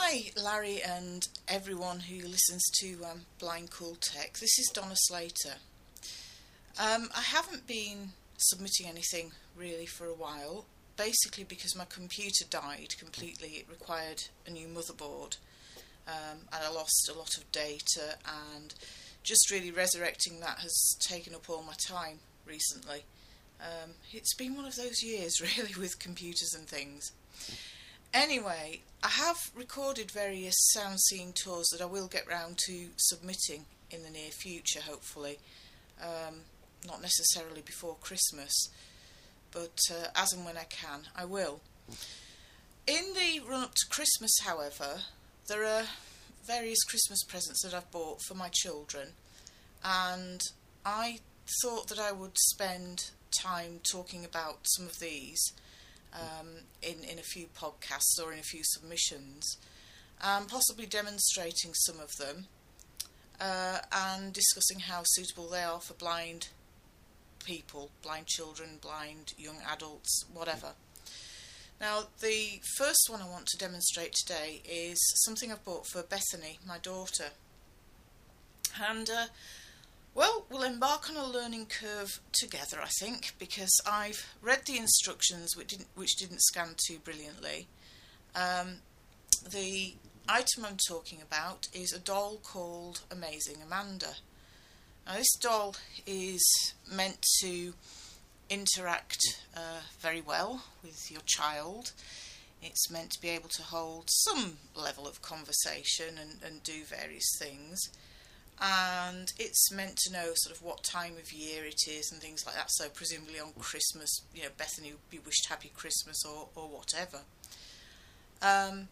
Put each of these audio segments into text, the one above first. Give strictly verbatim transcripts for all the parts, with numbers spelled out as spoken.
Hi Larry and everyone who listens to um, Blind Cool Tech. This is Donna Slater. Um, I haven't been submitting anything really for a while, basically because my computer died completely. It required a new motherboard um, and I lost a lot of data, and just really resurrecting that has taken up all my time recently. Um, it's been one of those years really with computers and things. Anyway, I have recorded various sound seeing tours that I will get round to submitting in the near future, hopefully. Um, not necessarily before Christmas, but uh, as and when I can, I will. In the run-up to Christmas, however, there are various Christmas presents that I've bought for my children, and I thought that I would spend time talking about some of these Um, in, in a few podcasts or in a few submissions, and possibly demonstrating some of them uh, and discussing how suitable they are for blind people, blind children, blind young adults, whatever. Now, the first one I want to demonstrate today is something I've bought for Bethany, my daughter. And uh, Well, we'll embark on a learning curve together, I think, because I've read the instructions which didn't, which didn't scan too brilliantly. Um, the item I'm talking about is a doll called Amazing Amanda. Now, this doll is meant to interact uh, very well with your child. It's meant to be able to hold some level of conversation and, and do various things. And it's meant to know sort of what time of year it is and things like that, so presumably on Christmas, you know, Bethany would be wished happy Christmas or, or whatever. Um,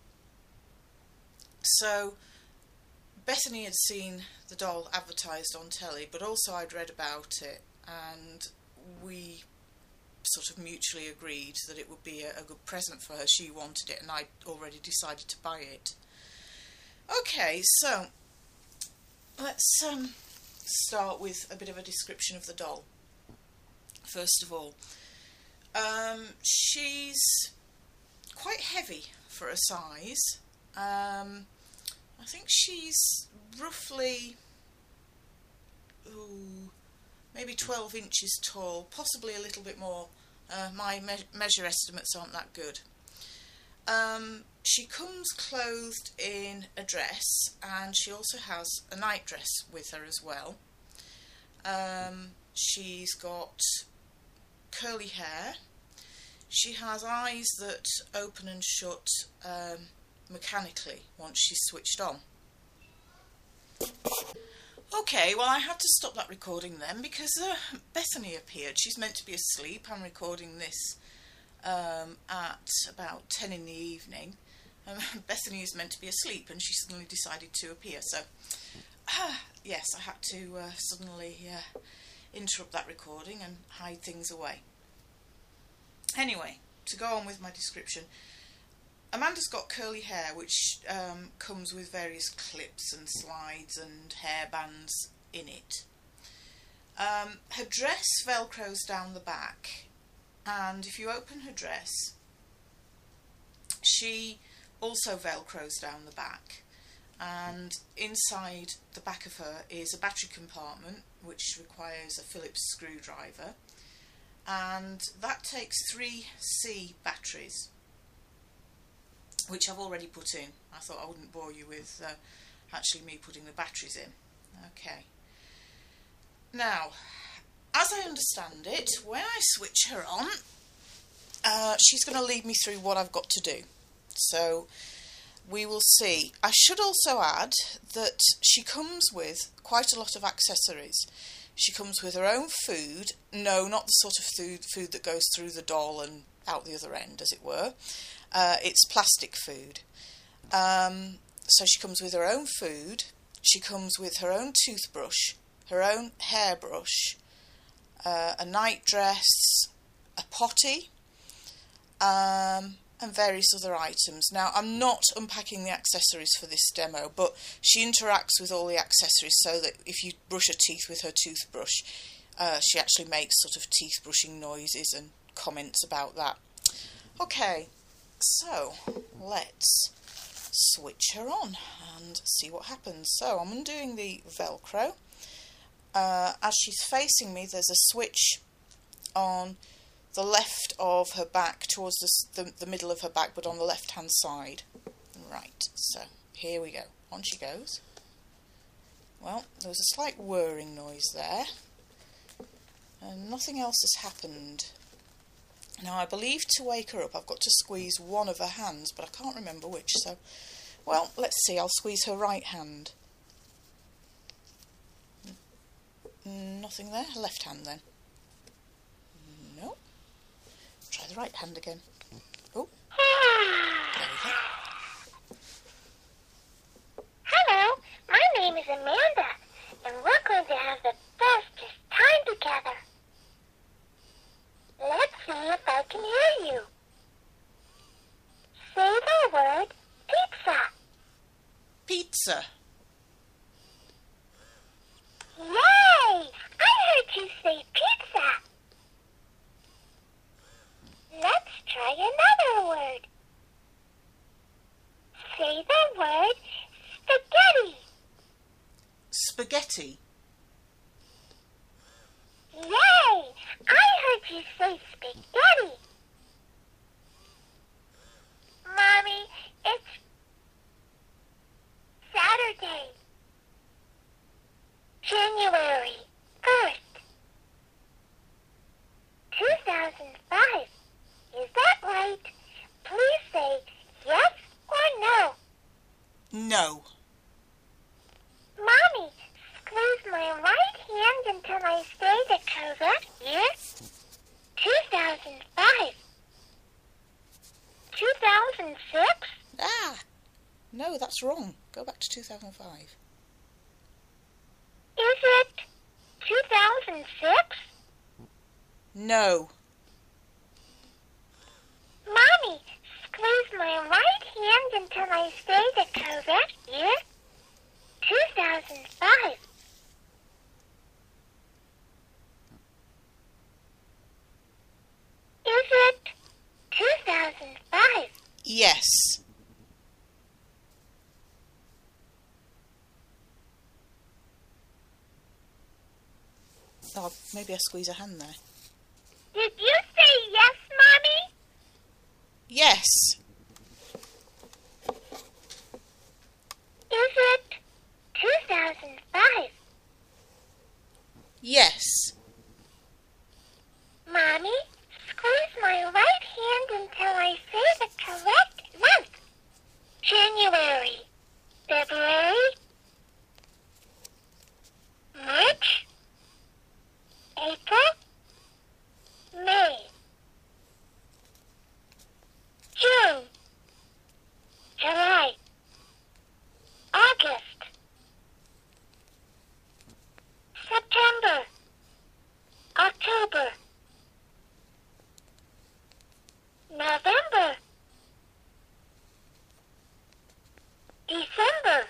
so Bethany had seen the doll advertised on telly, but also I'd read about it, and we sort of mutually agreed that it would be a, a good present for her. She wanted it and I'd already decided to buy it. Okay, so let's um, start with a bit of a description of the doll. First of all, um, she's quite heavy for her size. Um, I think she's roughly ooh, maybe twelve inches tall, possibly a little bit more. Uh, my me- measure estimates aren't that good. Um, she comes clothed in a dress, and she also has a night dress with her as well. Um, she's got curly hair. She has eyes that open and shut um, mechanically once she's switched on. Okay, well, I had to stop that recording then because uh, Bethany appeared. She's meant to be asleep. I'm recording this Um, at about ten in the evening. Um, Bethany is meant to be asleep and she suddenly decided to appear, so uh, yes, I had to uh, suddenly uh, interrupt that recording and hide things away. Anyway, to go on with my description, Amanda's got curly hair which um, comes with various clips and slides and hairbands in it. Um, her dress velcros down the back, and if you open her dress, she also velcros down the back, and inside the back of her is a battery compartment which requires a Phillips screwdriver, and that takes three C batteries, which I've already put in. I thought I wouldn't bore you with uh, actually me putting the batteries in. Okay. Now, as I understand it, when I switch her on, uh, she's going to lead me through what I've got to do. So we will see. I should also add that she comes with quite a lot of accessories. She comes with her own food. No, not the sort of food, food that goes through the doll and out the other end, as it were. Uh, it's plastic food. Um, so she comes with her own food. She comes with her own toothbrush, her own hairbrush, Uh, a night dress, a potty, um, and various other items. Now, I'm not unpacking the accessories for this demo, but she interacts with all the accessories so that if you brush her teeth with her toothbrush, uh, she actually makes sort of teeth brushing noises and comments about that. Okay, so let's switch her on and see what happens. So I'm undoing the Velcro. Uh, as she's facing me, there's a switch on the left of her back, towards the, the, the middle of her back, but on the left hand side. Right, so here we go. On she goes. Well, there was a slight whirring noise there, and nothing else has happened. Now, I believe to wake her up I've got to squeeze one of her hands, but I can't remember which, so, well, let's see. I'll squeeze her right hand. Nothing there. Left hand then. No. Try the right hand again. Oh. There we go. Hello, my name is Amanda, and we're going to have the bestest time together. Let's see if I can hear you. Say the word pizza. Pizza. Yay! I heard you say pizza. Let's try another word. Say the word spaghetti. Spaghetti. Yay! I heard you say spaghetti. Mommy, it's Saturday. January first, two thousand five. Is that right? Please say yes or no. No. Mommy, squeeze my right hand until I say the correct year. two thousand five. two thousand six? Ah! No, that's wrong. Go back to two thousand five. Is it two thousand six? No. Mommy, squeeze my right hand until I say the correct year. two thousand five. Is it two thousand five? Yes. Oh, maybe I squeeze her hand there. Did you say yes, Mommy? Yes. Is it two thousand five? Yes. Mommy, squeeze my right hand until I say the correct month. January, February, March, April, May, June, July, August, September, October, November, December,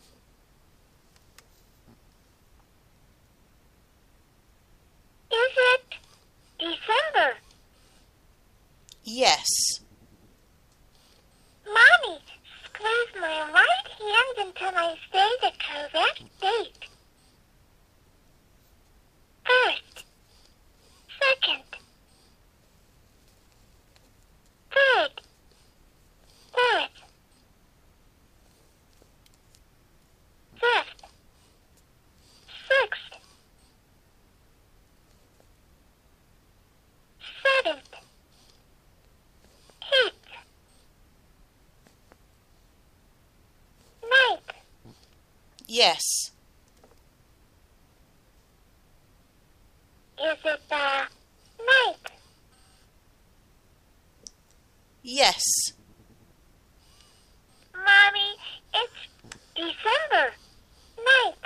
is it December? Yes. Mommy, squeeze my right hand until I say the correct date. First, second, third, fourth, fifth, sixth, seventh, eighth, ninth. Yes. Is it the ninth? Yes. Mommy, it's December ninth.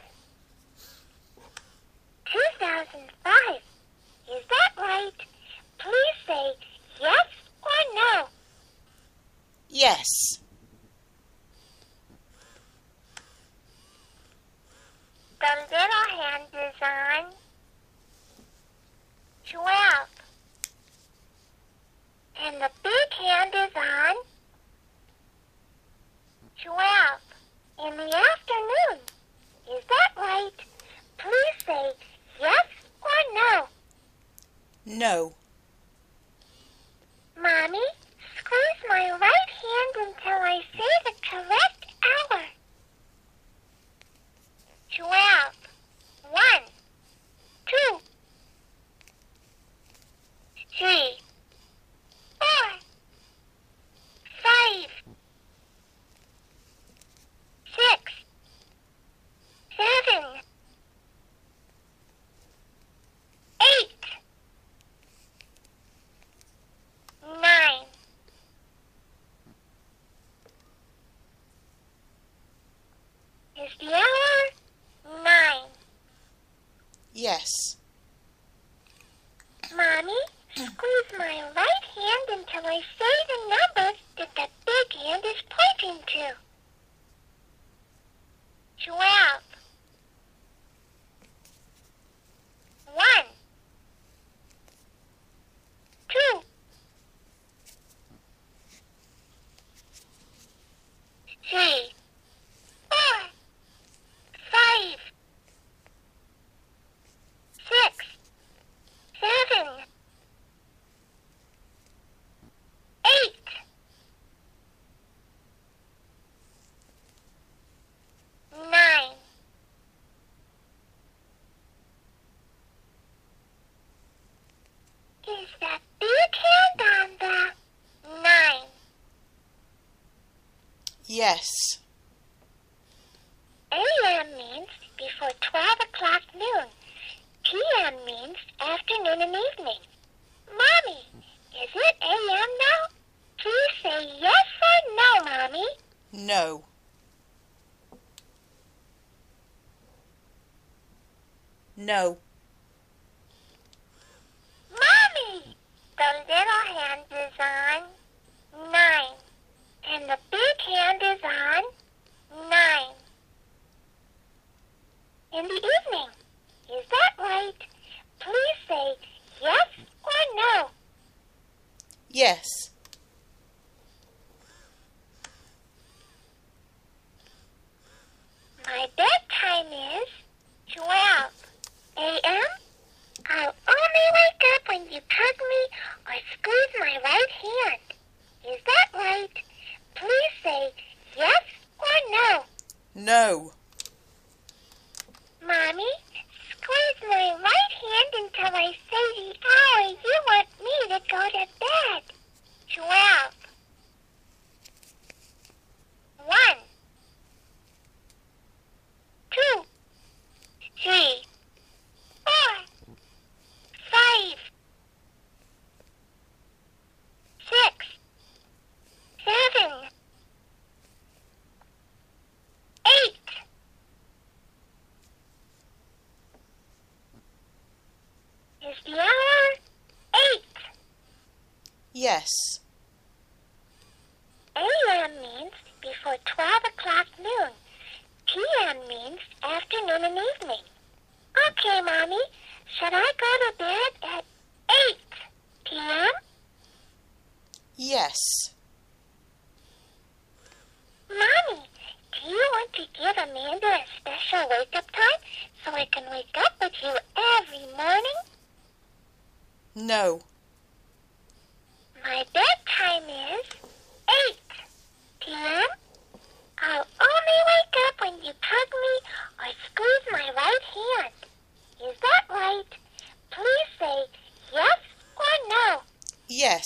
two thousand five. Is that right? Please say yes or no. Yes. The little hand is on twelve. And the big hand is on twelve in the afternoon. Is that right? Please say yes or no. No. Mommy, squeeze my right hand until I say the correct hour. Twelve. One, two, three, four, five, six, seven, eight, nine. Is the hour nine? Yes. Mommy, squeeze my right hand until I say the number that the big hand is pointing to. Twelve. One. Two. Three. Four. Five. Six. Seven. Eight. Nine. Is that big hand on the nine? Yes. A M means before twelve o'clock noon. P M means afternoon and evening. Mommy, is it A M now? Please say yes or no, Mommy. No. No. Mommy, the little hand is on nine, and the big hand is on nine. In the evening. Is that right? Please say yes or no. Yes. My bedtime is twelve A M I'll only wake up when you tug me or squeeze my right hand. Is that right? Please say yes or no. No. Mommy, squeeze my right hand until I say the hour you want me to go to bed. Twelve. One. Two. Three. Four. Five. Six. Seven. Eight. Is the hour eight? Yes. A M means before twelve o'clock noon. P M means afternoon and evening. Okay, Mommy. Should I go to bed at eight P M? Yes. Mommy, do you want to give Amanda a special wake-up time so I can wake up with you every morning? No. My bedtime is eight P M I'll only wake up when you tug me or squeeze my right hand. Is that right? Please say yes or no. Yes.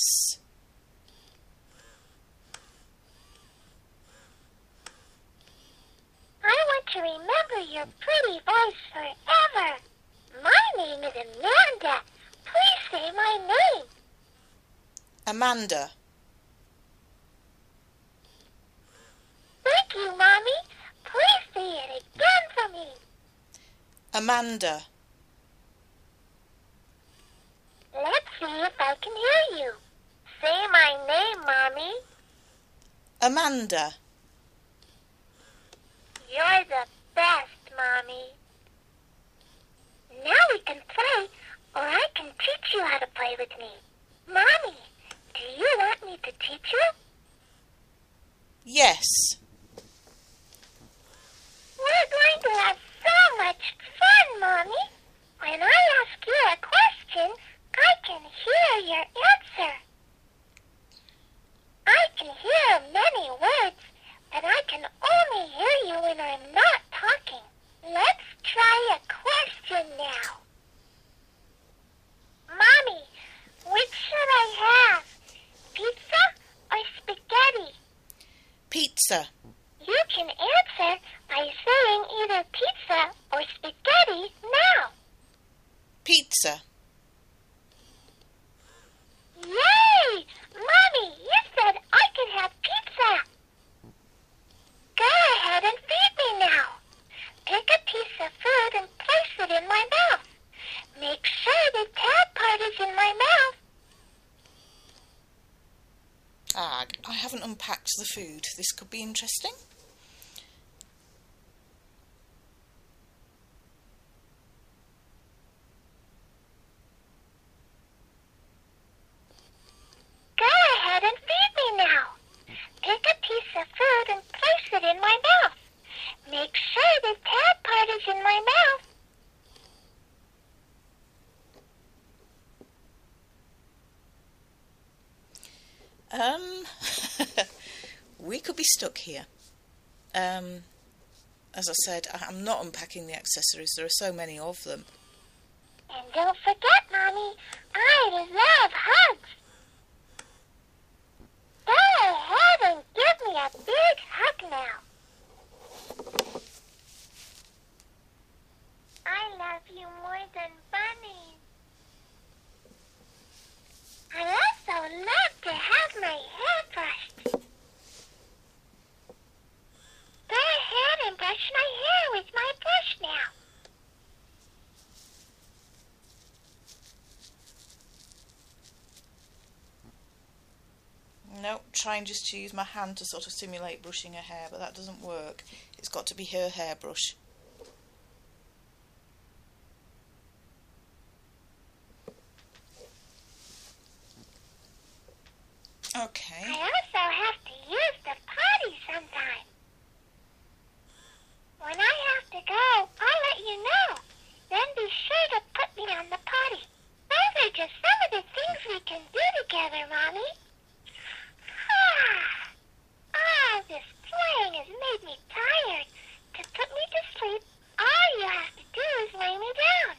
I want to remember your pretty voice forever. My name is Amanda. Please say my name. Amanda. Thank you, Mommy. Please say it again for me. Amanda. Let's see if I can hear you. Say my name, Mommy. Amanda. You're the best, Mommy. Now we can play, or I can teach you how to play with me. Mommy, do you want me to teach you? Yes. Pizza. You can answer by saying either pizza or spaghetti now. Pizza. Yay! Mommy, you said I could have pizza. Go ahead and feed me now. Pick a piece of food and place it in my mouth. Make sure the tab part is in my mouth. Ah, I haven't unpacked the food. This could be interesting. Go ahead and feed me now. Pick a piece of food and place it in my mouth. Make sure the tab part is in my mouth. Um, we could be stuck here. Um, as I said, I'm not unpacking the accessories. There are so many of them. And don't forget, Mommy, I love hugs. Go ahead and give me a big hug now. I love you more than bunnies. I also love to have my hair brushed. Go ahead and brush my hair with my brush now. No, trying just to use my hand to sort of simulate brushing her hair, but that doesn't work. It's got to be her hairbrush. Okay. I also have to use the potty sometime. When I have to go, I'll let you know. Then be sure to put me on the potty. Those are just some of the things we can do together, Mommy. Ah, this playing has made me tired. To put me to sleep, all you have to do is lay me down.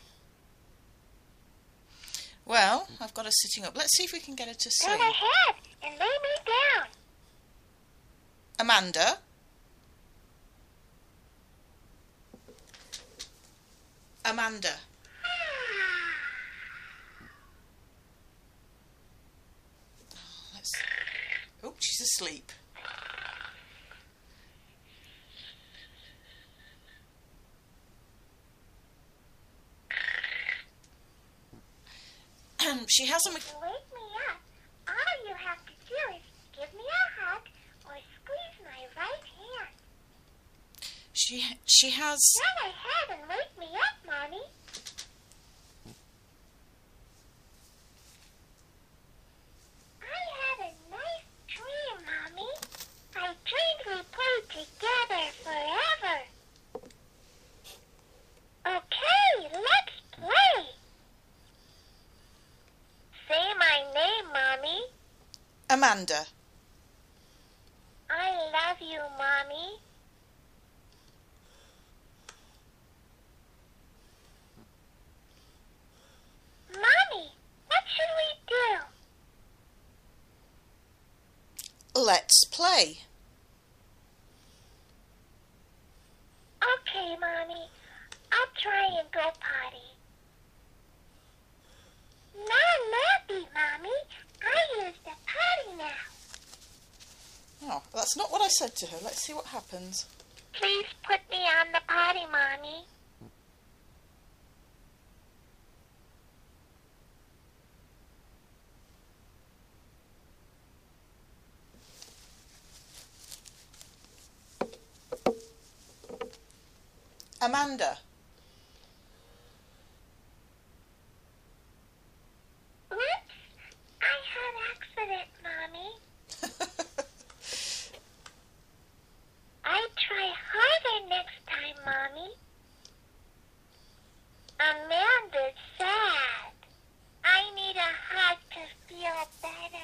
Well, I've got her sitting up. Let's see if we can get her to Go sleep. ahead and lay me down. Amanda? Amanda? Let's... Oh, she's asleep. She hasn't... To wake me up, all you have to do is give me a hug or squeeze my right hand. She she has... Go ahead and wake me up, Mommy. I had a nice dream, Mommy. I dreamed we played together forever. Okay, let's play. Say my name, Mommy. Amanda. I love you, Mommy. Mommy, what should we do? Let's play. Okay, Mommy. I'll try and go potty. No, nappy, Mommy. I used the potty now. Oh, that's not what I said to her. Let's see what happens. Please put me on the potty, Mommy. Amanda. Oops, I had an accident, Mommy. I try harder next time, Mommy. Amanda's sad. I need a hug to feel better.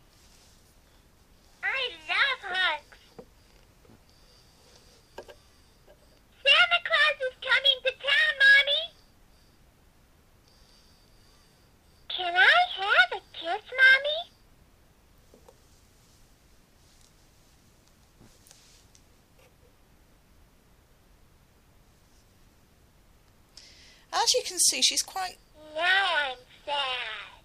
I love hugs. as you can see, she's quite... Now I'm sad.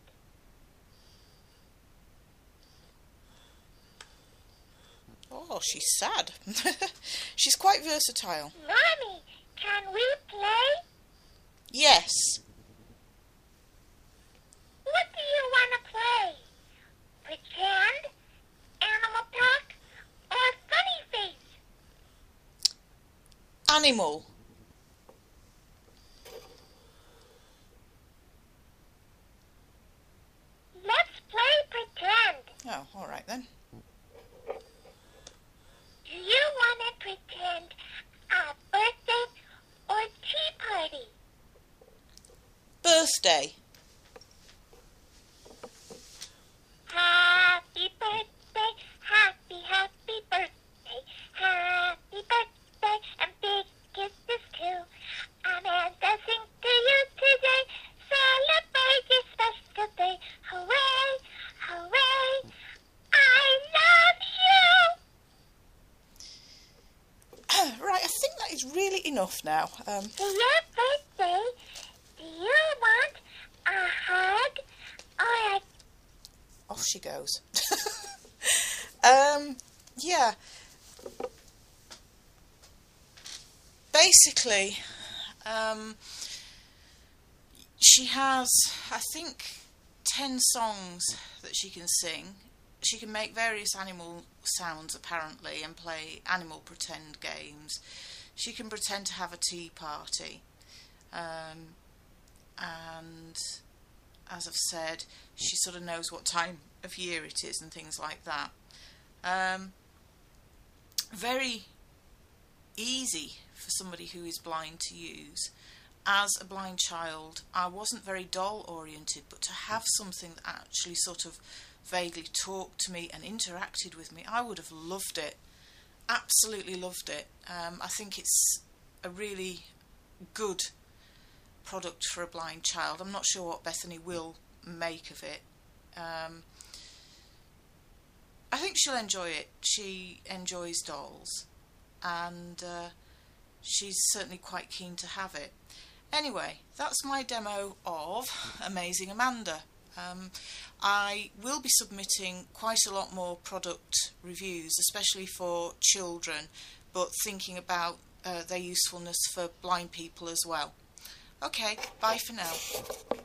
Oh, she's sad. She's quite versatile. Mommy, can we play? Yes. What do you want to play? Pretend, animal talk, or funny face? Animal. Let's play pretend. Oh, all right then. Do you want to pretend a birthday or tea party? Birthday. Happy birthday, happy, happy birthday, happy birthday, and big kisses too. Amanda sing to you today, celebrate your special day. Hooray, hooray, I love you. Right, I think that is really enough now. Um, For your birthday, do you want a hug or a... off she goes. um, yeah. Basically, um, she has, I think, ten songs that she can sing. She can make various animal sounds, apparently, and play animal pretend games. She can pretend to have a tea party. Um, and, as I've said, she sort of knows what time of year it is and things like that. Um, very easy for somebody who is blind to use. As a blind child, I wasn't very doll oriented, but to have something that actually sort of vaguely talked to me and interacted with me, I would have loved it. Absolutely loved it. Um, I think it's a really good product for a blind child. I'm not sure what Bethany will make of it. Um, I think she'll enjoy it. She enjoys dolls, and uh, she's certainly quite keen to have it. Anyway, that's my demo of Amazing Amanda. Um, I will be submitting quite a lot more product reviews, especially for children, but thinking about uh, their usefulness for blind people as well. Okay, bye for now.